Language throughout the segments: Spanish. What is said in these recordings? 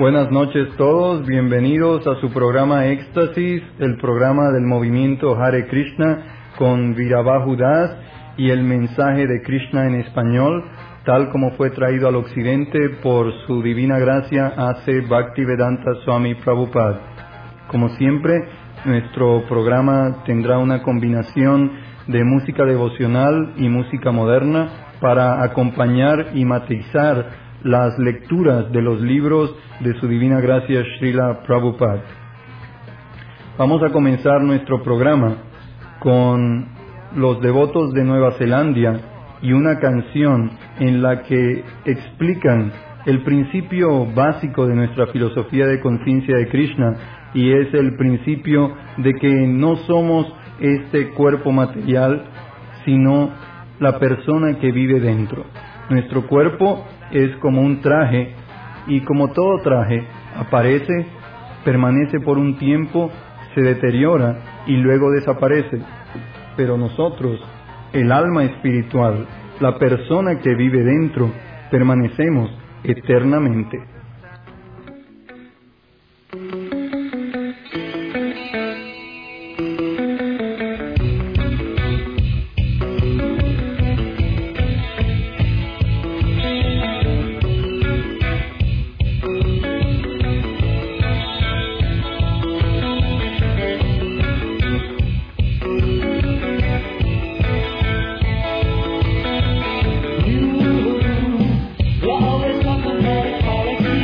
Buenas noches todos, bienvenidos a su programa Éxtasis, el programa del movimiento Hare Krishna con Virabhahu Das y el mensaje de Krishna en español, tal como fue traído al occidente por su divina gracia A.C. Bhaktivedanta Swami Prabhupada. Como siempre, nuestro programa tendrá una combinación de música devocional y música moderna para acompañar y matizar las lecturas de los libros de su divina gracia Srila Prabhupada. Vamos a comenzar nuestro programa con los devotos de Nueva Zelanda y una canción en la que explican el principio básico de nuestra filosofía de conciencia de Krishna, y es el principio de que no somos este cuerpo material, sino la persona que vive dentro. Nuestro cuerpo es como un traje, y como todo traje, aparece, permanece por un tiempo, se deteriora y luego desaparece. Pero nosotros, el alma espiritual, la persona que vive dentro, permanecemos eternamente. Always talking about equality.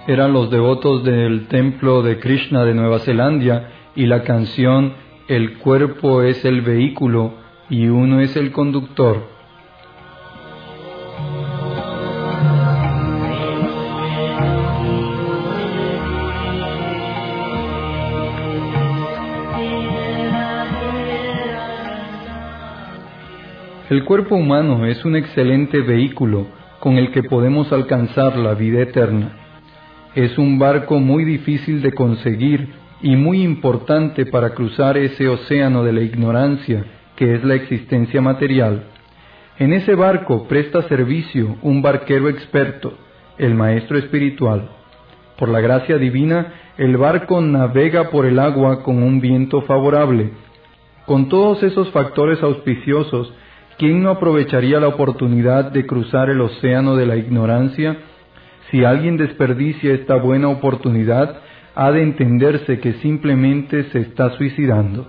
eran los devotos del templo de Krishna de Nueva Zelanda y la canción El cuerpo es el vehículo y uno es el conductor. El cuerpo humano es un excelente vehículo con el que podemos alcanzar la vida eterna. Es un barco muy difícil de conseguir y muy importante para cruzar ese océano de la ignorancia que es la existencia material. En ese barco presta servicio un barquero experto, el maestro espiritual. Por la gracia divina, el barco navega por el agua con un viento favorable. Con todos esos factores auspiciosos, ¿quién no aprovecharía la oportunidad de cruzar el océano de la ignorancia? Si alguien desperdicia esta buena oportunidad, ha de entenderse que simplemente se está suicidando.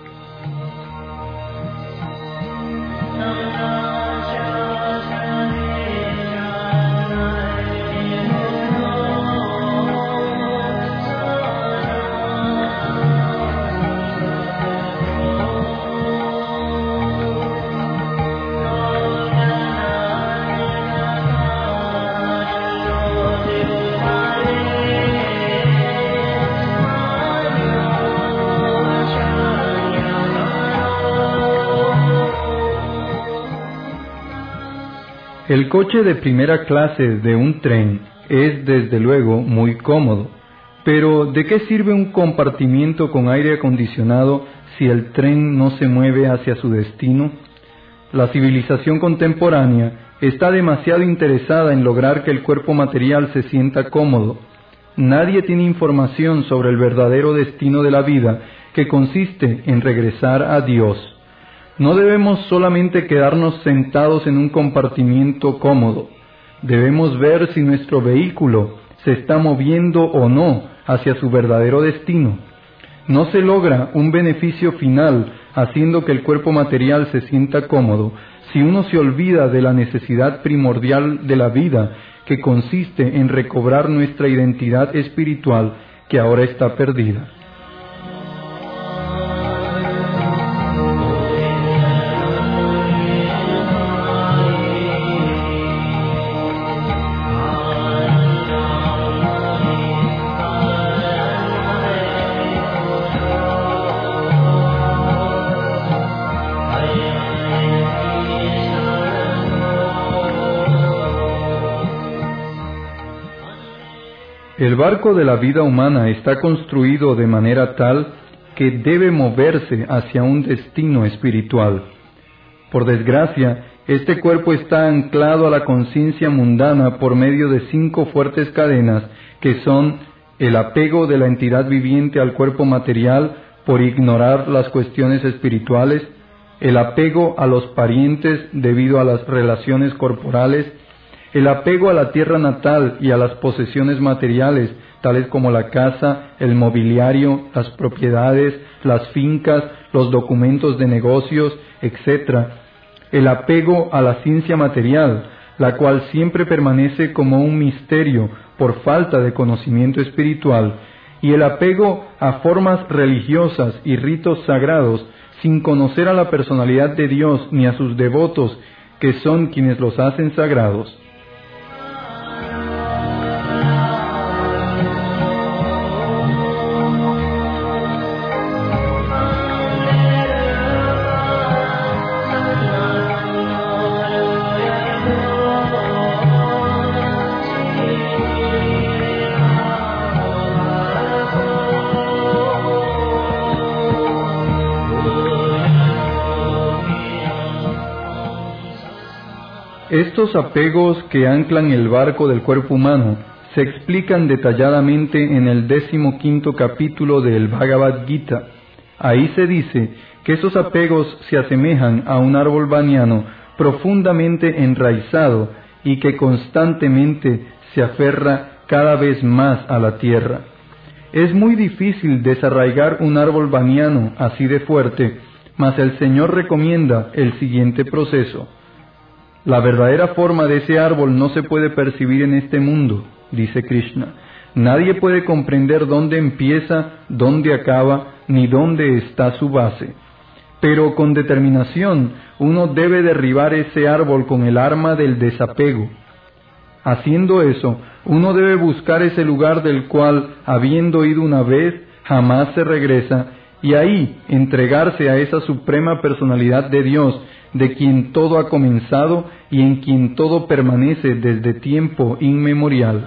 El coche de primera clase de un tren es desde luego muy cómodo, pero ¿de qué sirve un compartimiento con aire acondicionado si el tren no se mueve hacia su destino? La civilización contemporánea está demasiado interesada en lograr que el cuerpo material se sienta cómodo. Nadie tiene información sobre el verdadero destino de la vida, que consiste en regresar a Dios. No debemos solamente quedarnos sentados en un compartimiento cómodo. Debemos ver si nuestro vehículo se está moviendo o no hacia su verdadero destino. No se logra un beneficio final haciendo que el cuerpo material se sienta cómodo si uno se olvida de la necesidad primordial de la vida, que consiste en recobrar nuestra identidad espiritual que ahora está perdida. El barco de la vida humana está construido de manera tal que debe moverse hacia un destino espiritual. Por desgracia, este cuerpo está anclado a la conciencia mundana por medio de 5 fuertes cadenas, que son el apego de la entidad viviente al cuerpo material por ignorar las cuestiones espirituales, el apego a los parientes debido a las relaciones corporales, el apego a la tierra natal y a las posesiones materiales, tales como la casa, el mobiliario, las propiedades, las fincas, los documentos de negocios, etc. El apego a la ciencia material, la cual siempre permanece como un misterio por falta de conocimiento espiritual, y el apego a formas religiosas y ritos sagrados, sin conocer a la personalidad de Dios ni a sus devotos, que son quienes los hacen sagrados. Estos apegos que anclan el barco del cuerpo humano se explican detalladamente en el 15º capítulo del Bhagavad Gita. Ahí se dice que esos apegos se asemejan a un árbol baniano profundamente enraizado y que constantemente se aferra cada vez más a la tierra. Es muy difícil desarraigar un árbol baniano así de fuerte, mas el Señor recomienda el siguiente proceso. La verdadera forma de ese árbol no se puede percibir en este mundo, dice Krishna. Nadie puede comprender dónde empieza, dónde acaba, ni dónde está su base. Pero con determinación, uno debe derribar ese árbol con el arma del desapego. Haciendo eso, uno debe buscar ese lugar del cual, habiendo ido una vez, jamás se regresa, y ahí entregarse a esa suprema personalidad de Dios, de quien todo ha comenzado y en quien todo permanece desde tiempo inmemorial.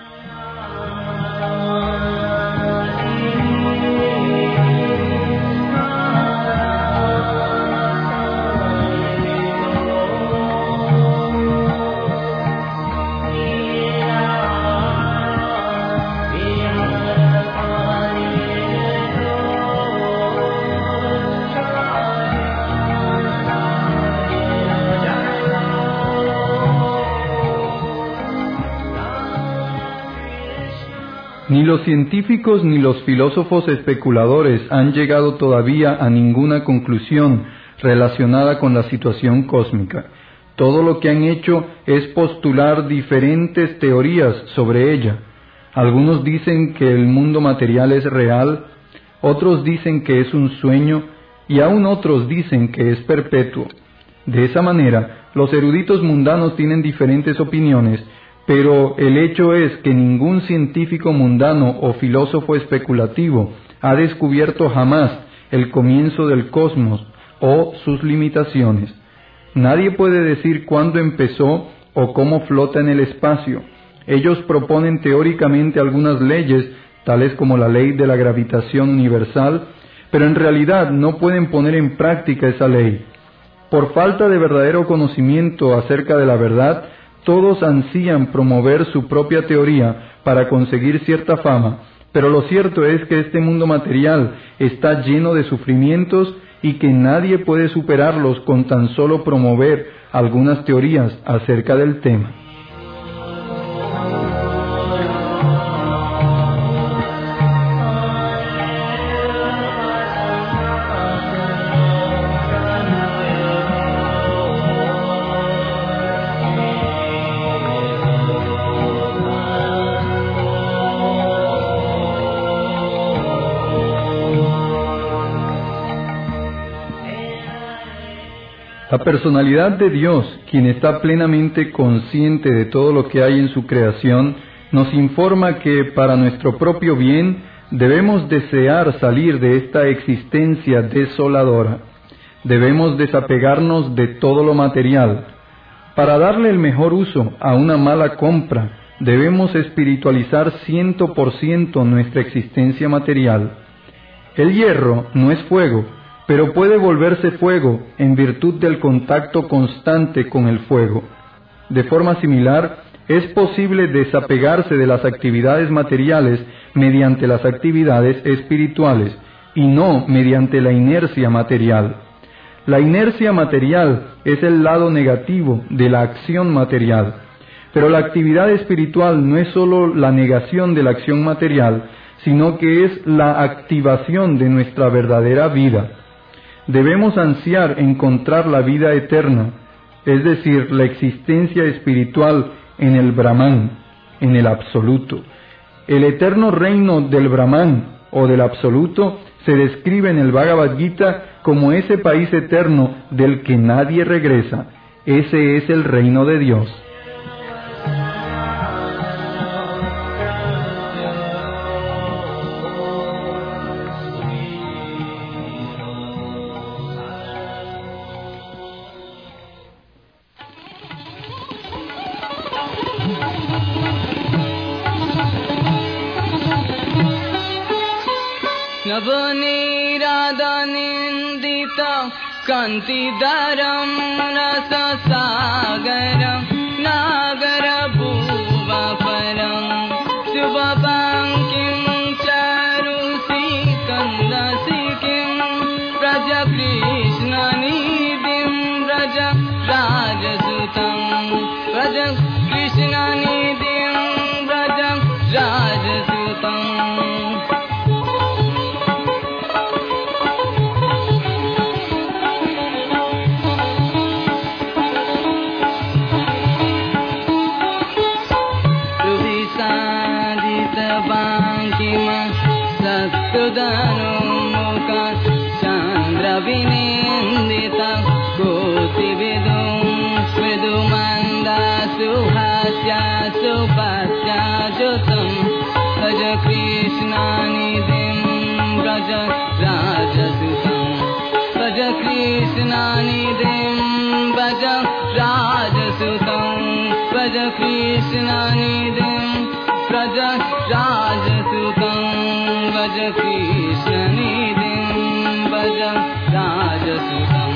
Ni los científicos ni los filósofos especuladores han llegado todavía a ninguna conclusión relacionada con la situación cósmica. Todo lo que han hecho es postular diferentes teorías sobre ella. Algunos dicen que el mundo material es real, otros dicen que es un sueño, y aún otros dicen que es perpetuo. De esa manera, los eruditos mundanos tienen diferentes opiniones, pero el hecho es que ningún científico mundano o filósofo especulativo ha descubierto jamás el comienzo del cosmos o sus limitaciones. Nadie puede decir cuándo empezó o cómo flota en el espacio. Ellos proponen teóricamente algunas leyes, tales como la ley de la gravitación universal, pero en realidad no pueden poner en práctica esa ley. Por falta de verdadero conocimiento acerca de la verdad, todos ansían promover su propia teoría para conseguir cierta fama, pero lo cierto es que este mundo material está lleno de sufrimientos y que nadie puede superarlos con tan solo promover algunas teorías acerca del tema. La personalidad de Dios, quien está plenamente consciente de todo lo que hay en su creación, nos informa que para nuestro propio bien debemos desear salir de esta existencia desoladora. Debemos desapegarnos de todo lo material. Para darle el mejor uso a una mala compra, debemos espiritualizar 100% nuestra existencia material. El hierro no es fuego, pero puede volverse fuego en virtud del contacto constante con el fuego. De forma similar, es posible desapegarse de las actividades materiales mediante las actividades espirituales, y no mediante la inercia material. La inercia material es el lado negativo de la acción material, pero la actividad espiritual no es sólo la negación de la acción material, sino que es la activación de nuestra verdadera vida. Debemos ansiar encontrar la vida eterna, es decir, la existencia espiritual en el Brahman, en el Absoluto. El eterno reino del Brahman o del Absoluto se describe en el Bhagavad Gita como ese país eterno del que nadie regresa. Ese es el reino de Dios. Navoniradanindita kantidaram rasasagaram nagarabhuvaparam subhapankim charusi kandasikim Raja Krishna nidim Raja Rajasutam Raja Krishna nidim Raja Rajasutam सुदनु मुख चंद्र विनिंदित कोटि विदुं विदुमंद सुहास्य सुपस्य जुतं भज कृष्ण निधिं व्रज राजसुतं भज कृष्ण निधिं भज राजसुतं भज कृष्ण निधिं व्रज राजसुतं भज कृष्ण निधिं भज राजसुतं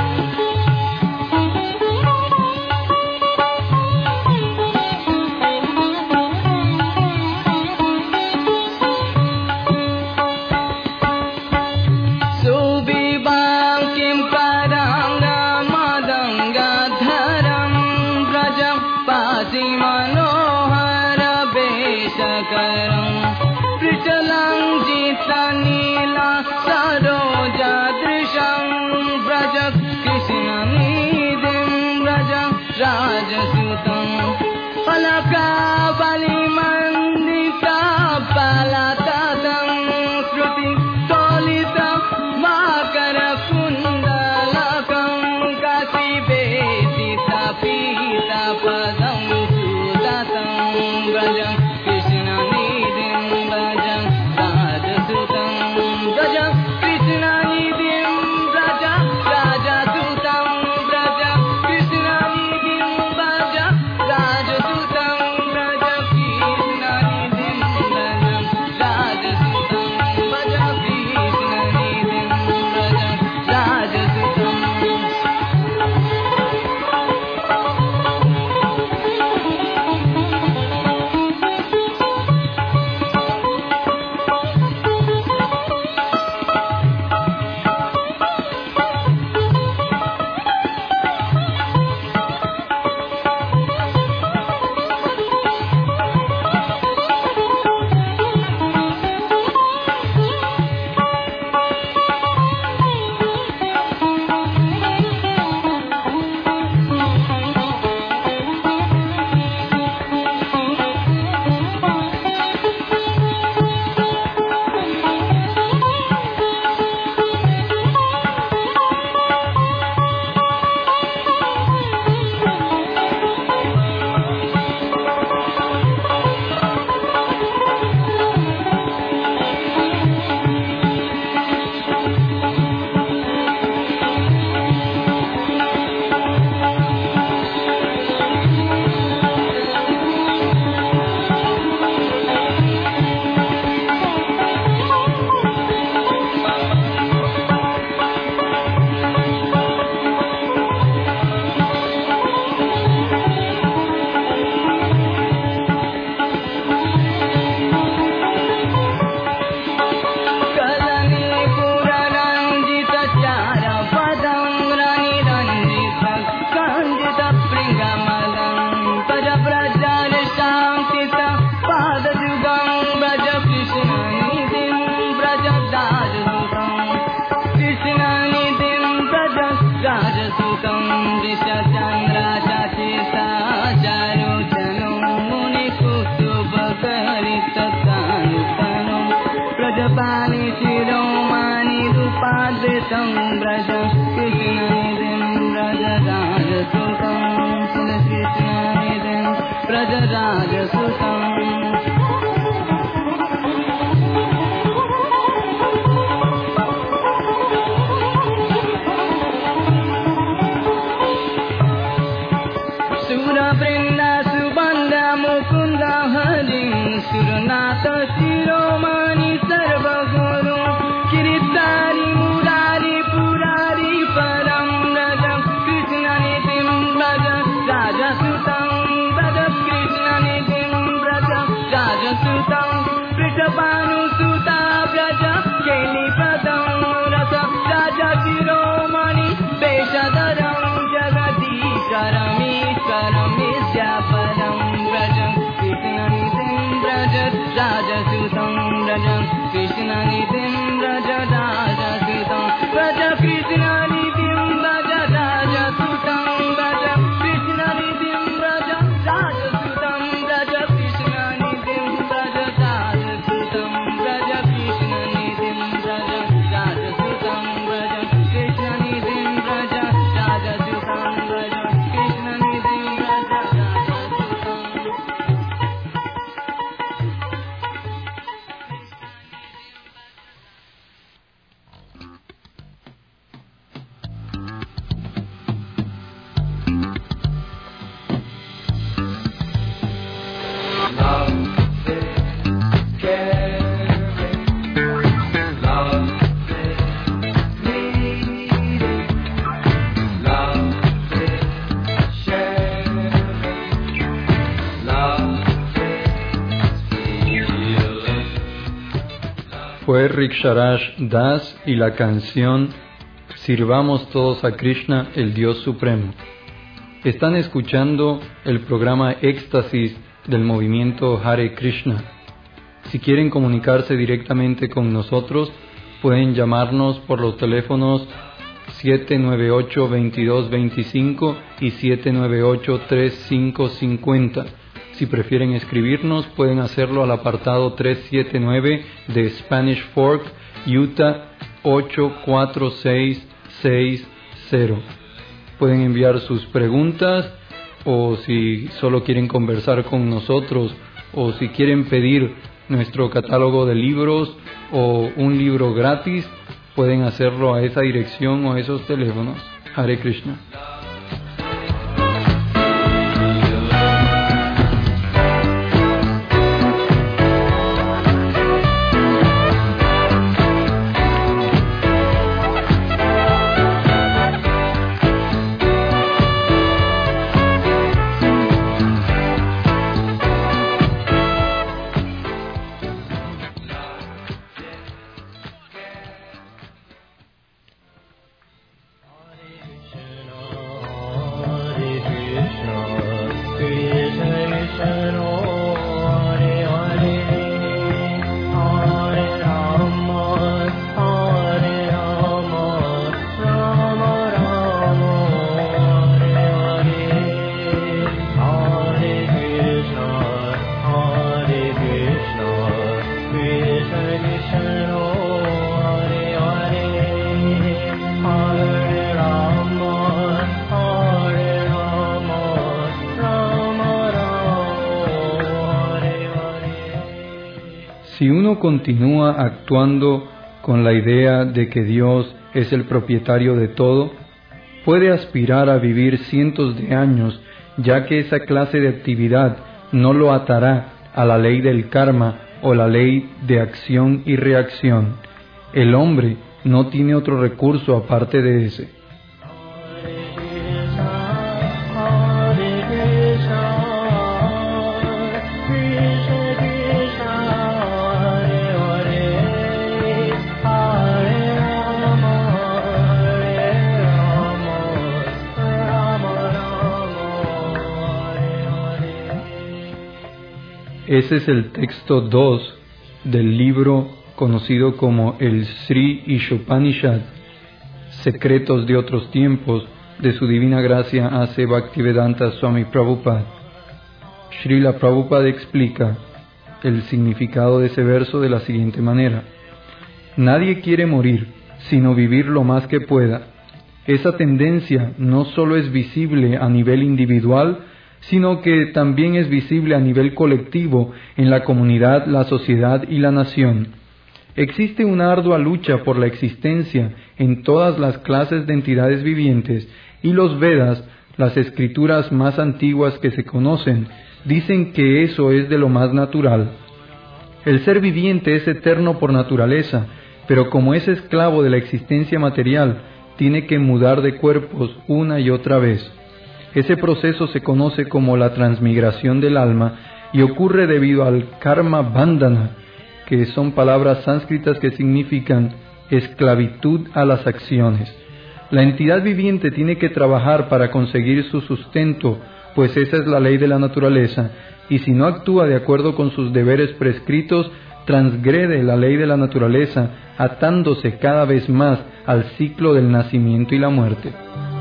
नीला सरोजा दृशं व्रज कृष्ण निधिं व्रज राजसुतं अलकावलिमण्डिता पलाततं श्रुति तोलित मकरकुण्डलकं काशीवेदित पीतपदं सुदतं व्रज कृष्ण निधिं व्रज राजसुतं व्रज कृष्ण निधिं व्रज राजसुतं व्रज कृष्ण निधिं व्रज राजसुतं व्रज कृष्ण निधिं व्रज राजसुतं व्रज कृष्ण निधिं व्रज राजसुतं व्रज कृष्ण निधिं व्रज राजसुतं कृष्ण निधिं व्रज राजसुतं सुरवृन्द सुबन्द मुकुन्द हरिं सुरनाथ शिरोमणि सर्वगुरु किरीटारि मुरारि पुरारि परं व्रज कृष्ण निधिं व्रज राजसुतं व्रज कृष्ण निधिं व्रज राजसुतं वृषभानुसुता व्रज केलिपदं रस राज शिरोमणि वेषधरं जगदीश्वरमीश्वरमीश्वरं व्रज कृष्ण निधिं व्रज राजसुतं व्रज कृष्ण निधिं व्रज राजसुतं व्रज कृष्ण निधिं व्रज राजसुतं व्रज कृष्ण निधिं व्रज राजसुतं व्रज कृष्ण निधिं व्रज राजसुतं व्रज कृष्ण निधिं fue Riksharash Das y la canción Sirvamos todos a Krishna, el Dios Supremo. Están escuchando el programa Éxtasis del movimiento Hare Krishna. Si quieren comunicarse directamente con nosotros, pueden llamarnos por los teléfonos 798-2225 y 798-3550. Si prefieren escribirnos, pueden hacerlo al apartado 379 de Spanish Fork, Utah 84660. Pueden enviar sus preguntas, o si solo quieren conversar con nosotros, o si quieren pedir nuestro catálogo de libros o un libro gratis, pueden hacerlo a esa dirección o a esos teléfonos. Hare Krishna. Si uno continúa actuando con la idea de que Dios es el propietario de todo, puede aspirar a vivir cientos de años, ya que esa clase de actividad no lo atará a la ley del karma o la ley de acción y reacción. El hombre no tiene otro recurso aparte de ese. Ese es el texto 2 del libro conocido como el Sri Ishopanishad, Secretos de otros tiempos, de su divina gracia A.C. Bhaktivedanta Swami Prabhupada. Srila Prabhupada explica el significado de ese verso de la siguiente manera: nadie quiere morir, sino vivir lo más que pueda. Esa tendencia no solo es visible a nivel individual, sino que también es visible a nivel colectivo en la comunidad, la sociedad y la nación. Existe una ardua lucha por la existencia en todas las clases de entidades vivientes, y los Vedas, las escrituras más antiguas que se conocen, dicen que eso es de lo más natural. El ser viviente es eterno por naturaleza, pero como es esclavo de la existencia material, tiene que mudar de cuerpos una y otra vez. Ese proceso se conoce como la transmigración del alma y ocurre debido al karma bandhana, que son palabras sánscritas que significan esclavitud a las acciones. La entidad viviente tiene que trabajar para conseguir su sustento, pues esa es la ley de la naturaleza, y si no actúa de acuerdo con sus deberes prescritos, transgrede la ley de la naturaleza, atándose cada vez más al ciclo del nacimiento y la muerte.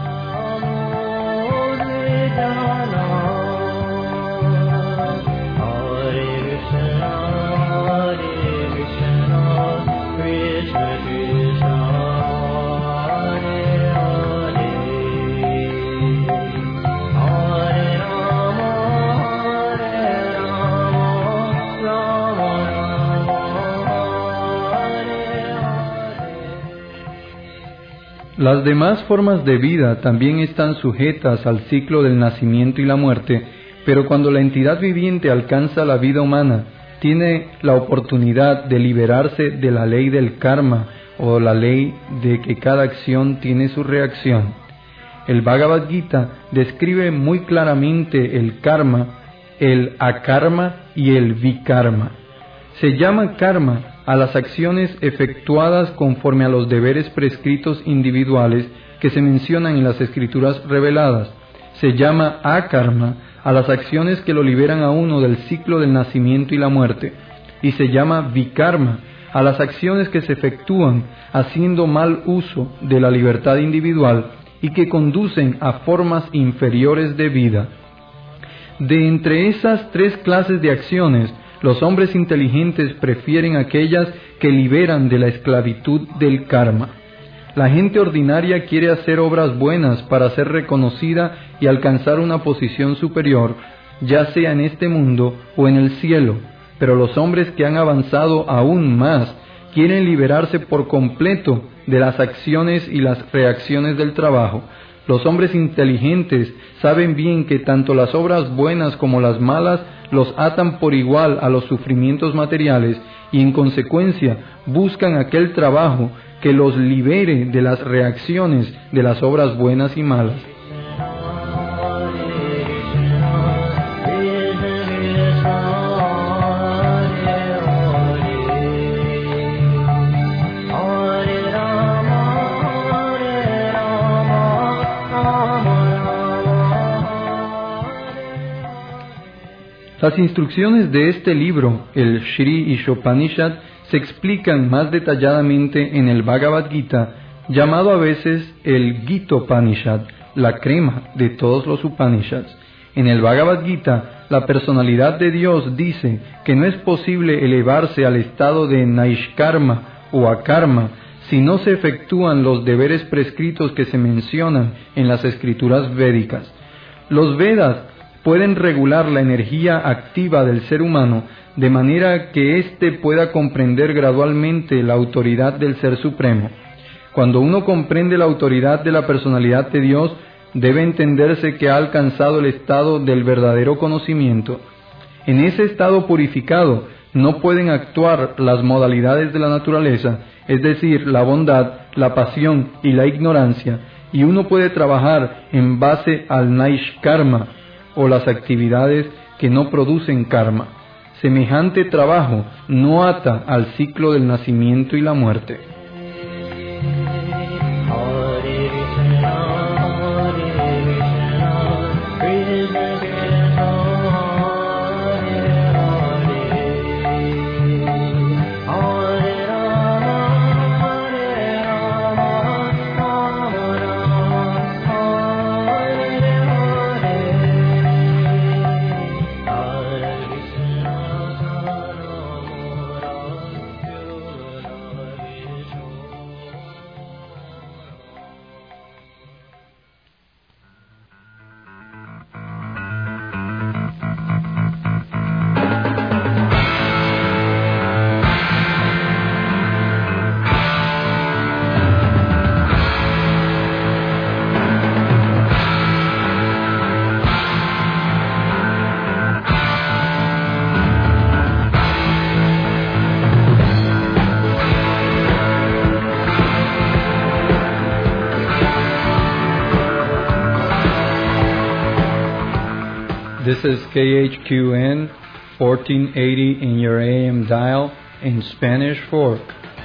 Las demás formas de vida también están sujetas al ciclo del nacimiento y la muerte, pero cuando la entidad viviente alcanza la vida humana, tiene la oportunidad de liberarse de la ley del karma o la ley de que cada acción tiene su reacción. El Bhagavad Gita describe muy claramente el karma, el akarma y el vikarma. Se llama karma a las acciones efectuadas conforme a los deberes prescritos individuales que se mencionan en las escrituras reveladas. Se llama akarma a las acciones que lo liberan a uno del ciclo del nacimiento y la muerte, y se llama vikarma a las acciones que se efectúan haciendo mal uso de la libertad individual y que conducen a formas inferiores de vida. De entre esas tres clases de acciones, los hombres inteligentes prefieren aquellas que liberan de la esclavitud del karma. La gente ordinaria quiere hacer obras buenas para ser reconocida y alcanzar una posición superior, ya sea en este mundo o en el cielo, pero los hombres que han avanzado aún más quieren liberarse por completo de las acciones y las reacciones del trabajo. Los hombres inteligentes saben bien que tanto las obras buenas como las malas los atan por igual a los sufrimientos materiales y en consecuencia buscan aquel trabajo que los libere de las reacciones de las obras buenas y malas. Las instrucciones de este libro, el Shri Ishopanishad, se explican más detalladamente en el Bhagavad Gita, llamado a veces el Gitopanishad, la crema de todos los Upanishads. En el Bhagavad Gita, la personalidad de Dios dice que no es posible elevarse al estado de Naishkarma o Akarma si no se efectúan los deberes prescritos que se mencionan en las escrituras védicas. Los Vedas pueden regular la energía activa del ser humano de manera que éste pueda comprender gradualmente la autoridad del Ser Supremo. Cuando uno comprende la autoridad de la personalidad de Dios, debe entenderse que ha alcanzado el estado del verdadero conocimiento. En ese estado purificado no pueden actuar las modalidades de la naturaleza, es decir, la bondad, la pasión y la ignorancia, y uno puede trabajar en base al Naishkarma, o las actividades que no producen karma. Semejante trabajo no ata al ciclo del nacimiento y la muerte. This is KHQN 1480 in your AM dial in Spanish Fork.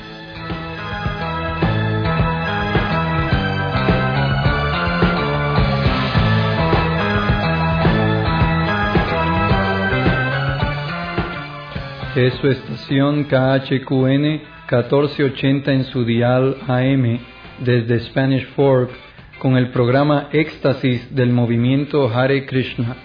Es su estación KHQN 1480 en su dial AM desde Spanish Fork con el programa Éxtasis del movimiento Hare Krishna.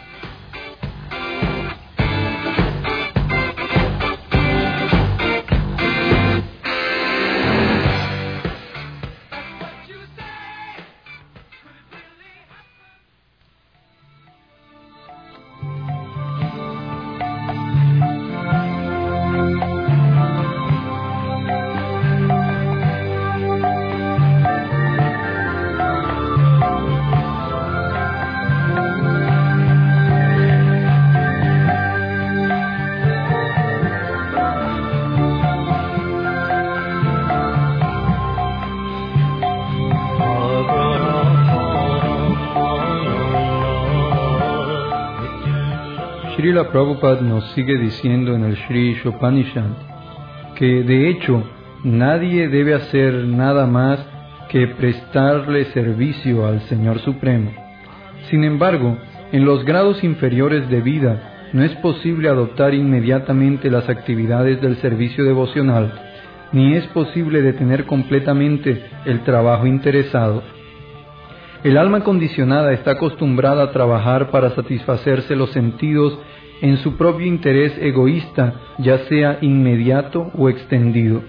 Srila Prabhupada nos sigue diciendo en el Shri Ishopanishad que de hecho nadie debe hacer nada más que prestarle servicio al Señor Supremo. Sin embargo, en los grados inferiores de vida no es posible adoptar inmediatamente las actividades del servicio devocional, ni es posible detener completamente el trabajo interesado. El alma condicionada está acostumbrada a trabajar para satisfacerse los sentidos en su propio interés egoísta, ya sea inmediato o extendido.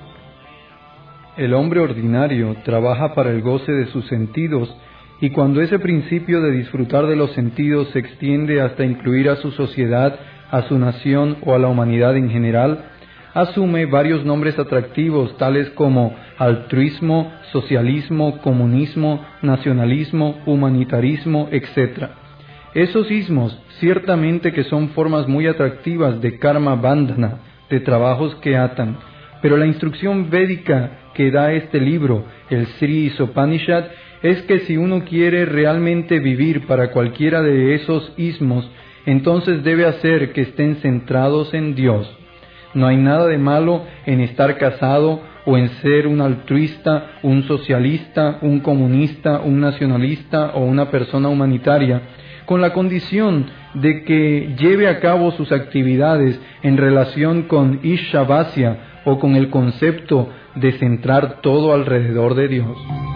El hombre ordinario trabaja para el goce de sus sentidos, y cuando ese principio de disfrutar de los sentidos se extiende hasta incluir a su sociedad, a su nación o a la humanidad en general, asume varios nombres atractivos tales como altruismo, socialismo, comunismo, nacionalismo, humanitarismo, etc. Esos ismos ciertamente que son formas muy atractivas de karma bandhana, de trabajos que atan, pero la instrucción védica que da este libro, el Sri Isopanishad, es que si uno quiere realmente vivir para cualquiera de esos ismos, entonces debe hacer que estén centrados en Dios. No hay nada de malo en estar casado o en ser un altruista, un socialista, un comunista, un nacionalista o una persona humanitaria, con la condición de que lleve a cabo sus actividades en relación con Ishavasya o con el concepto de centrar todo alrededor de Dios.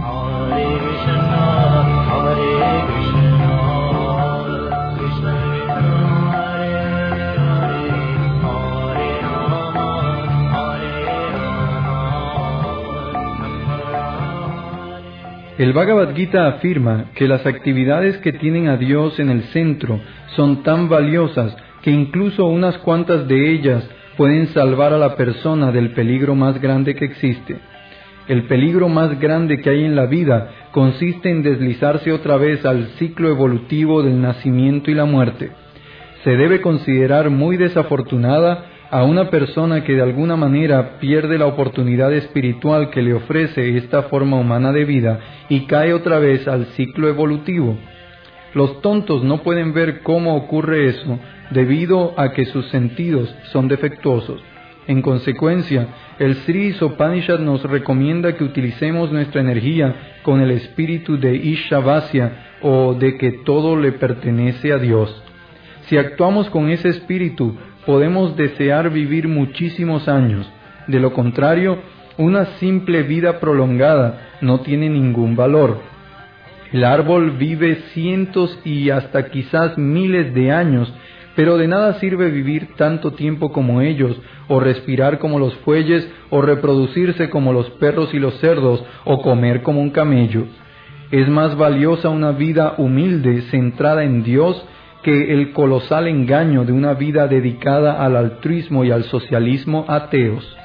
El Bhagavad Gita afirma que las actividades que tienen a Dios en el centro son tan valiosas que incluso unas cuantas de ellas pueden salvar a la persona del peligro más grande que existe. El peligro más grande que hay en la vida consiste en deslizarse otra vez al ciclo evolutivo del nacimiento y la muerte. Se debe considerar muy desafortunada a una persona que de alguna manera pierde la oportunidad espiritual que le ofrece esta forma humana de vida y cae otra vez al ciclo evolutivo. Los tontos no pueden ver cómo ocurre eso debido a que sus sentidos son defectuosos. En consecuencia, el Sri Isopanishad nos recomienda que utilicemos nuestra energía con el espíritu de Ishavasya o de que todo le pertenece a Dios. Si actuamos con ese espíritu, podemos desear vivir muchísimos años. De lo contrario, una simple vida prolongada no tiene ningún valor. El árbol vive cientos y hasta quizás miles de años, pero de nada sirve vivir tanto tiempo como ellos, o respirar como los fueyes, o reproducirse como los perros y los cerdos, o comer como un camello. Es más valiosa una vida humilde, centrada en Dios, que el colosal engaño de una vida dedicada al altruismo y al socialismo ateos.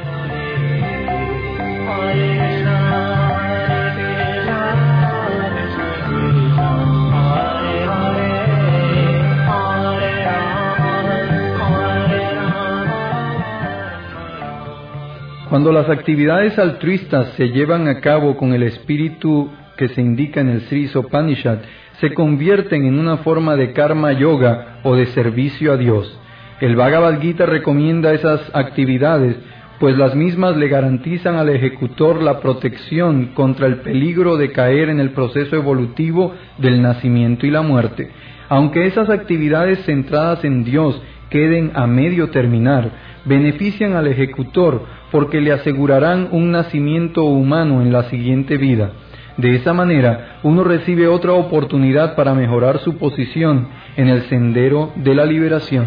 Cuando las actividades altruistas se llevan a cabo con el espíritu que se indica en el Sri Isopanishad, se convierten en una forma de karma yoga o de servicio a Dios. El Bhagavad Gita recomienda esas actividades, pues las mismas le garantizan al ejecutor la protección contra el peligro de caer en el proceso evolutivo del nacimiento y la muerte. Aunque esas actividades centradas en Dios queden a medio terminar, benefician al ejecutor porque le asegurarán un nacimiento humano en la siguiente vida. De esa manera, uno recibe otra oportunidad para mejorar su posición en el sendero de la liberación.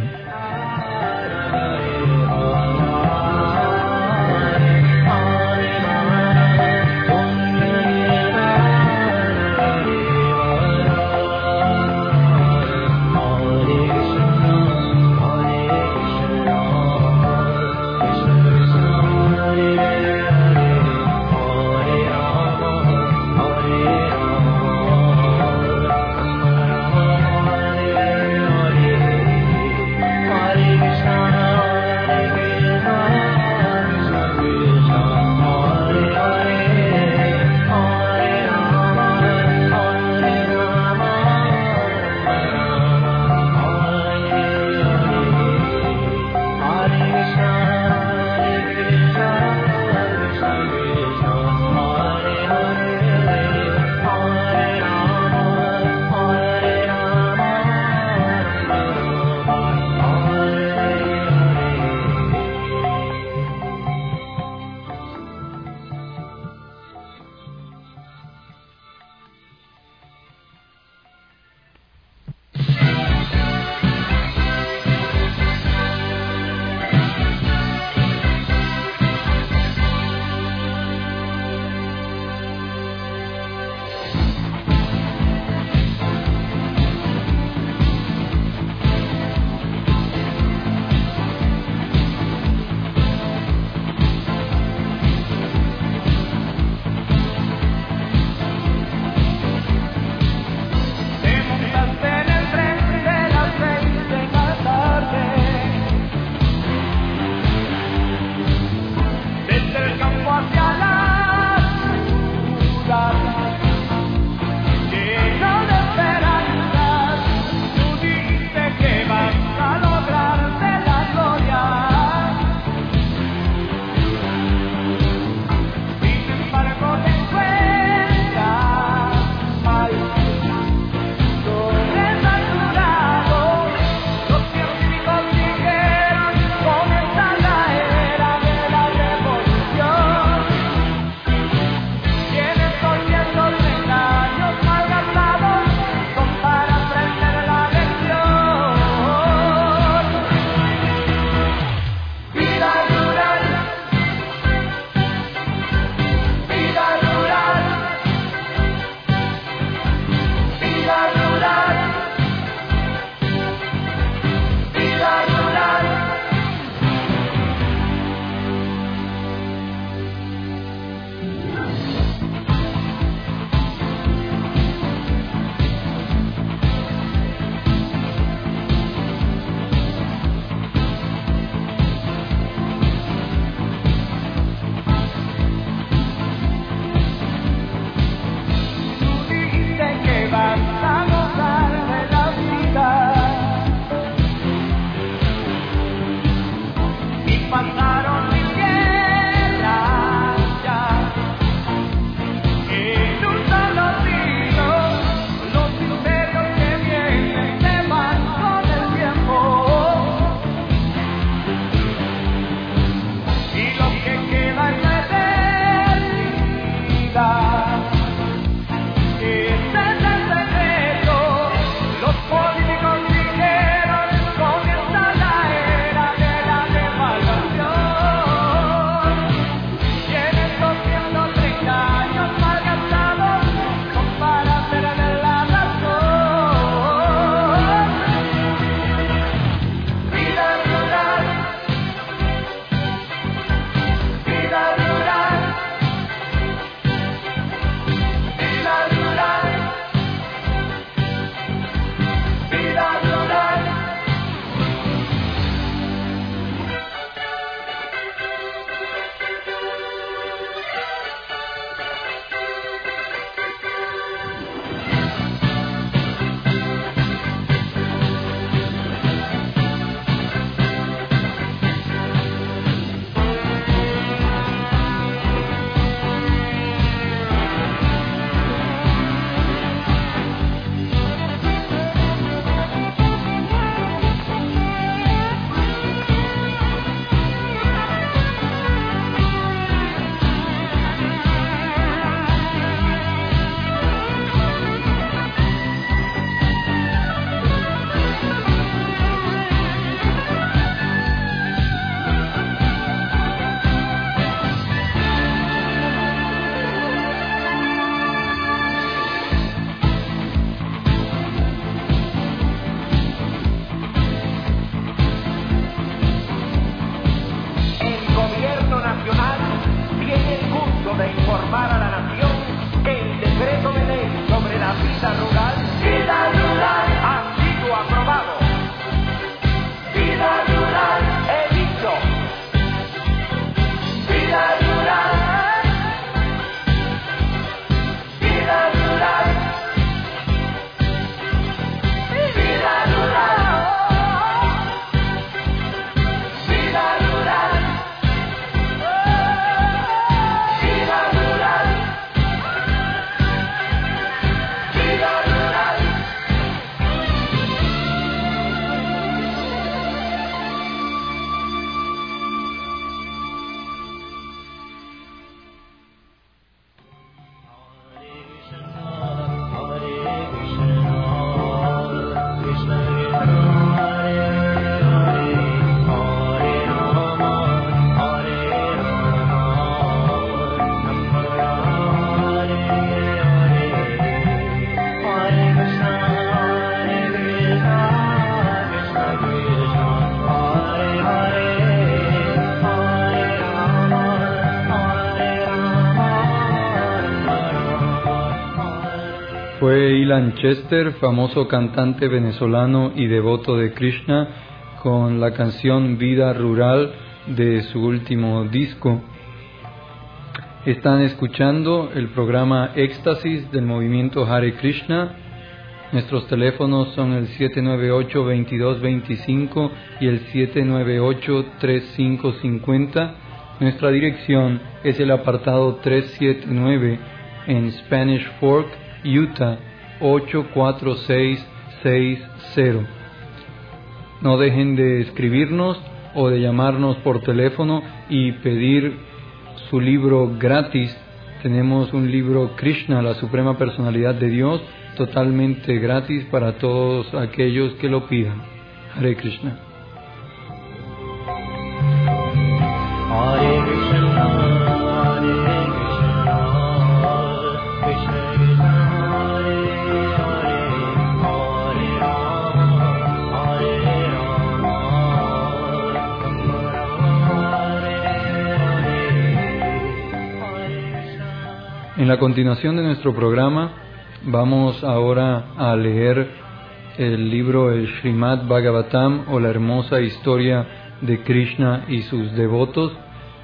Dylan Chester, famoso cantante venezolano y devoto de Krishna, con la canción Vida Rural de su último disco. Están escuchando el programa Éxtasis del movimiento Hare Krishna. Nuestros teléfonos son el 798-2225 y el 798-3550. Nuestra dirección es el apartado 379 en Spanish Fork, Utah 84660. No dejen de escribirnos o de llamarnos por teléfono y pedir su libro gratis. Tenemos un libro Krishna, la Suprema Personalidad de Dios, totalmente gratis para todos aquellos que lo pidan. Hare Krishna. Hare Krishna, Hare Krishna, Krishna Krishna, Hare Hare, Hare Rama, Hare Rama, Hare Krishna. En la continuación de nuestro programa, vamos ahora a leer el libro el Srimad Bhagavatam, o la hermosa historia de Krishna y sus devotos.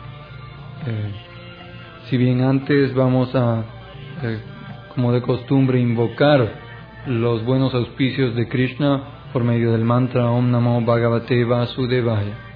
Si bien antes vamos a, como de costumbre, invocar los buenos auspicios de Krishna por medio del mantra Om Namo Bhagavate Vasudevaya.